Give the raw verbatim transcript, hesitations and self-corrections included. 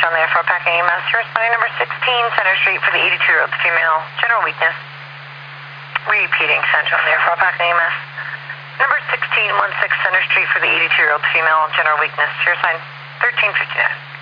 Central on the Air Pack A M S. You're responding number sixteen, Center Street for the eighty-two-year-old female. General weakness. Repeating Central on the Air Pack A M S. Number sixteen, one six Center Street for the eighty-two-year-old female. General weakness. Your sign thirteen fifty-nine.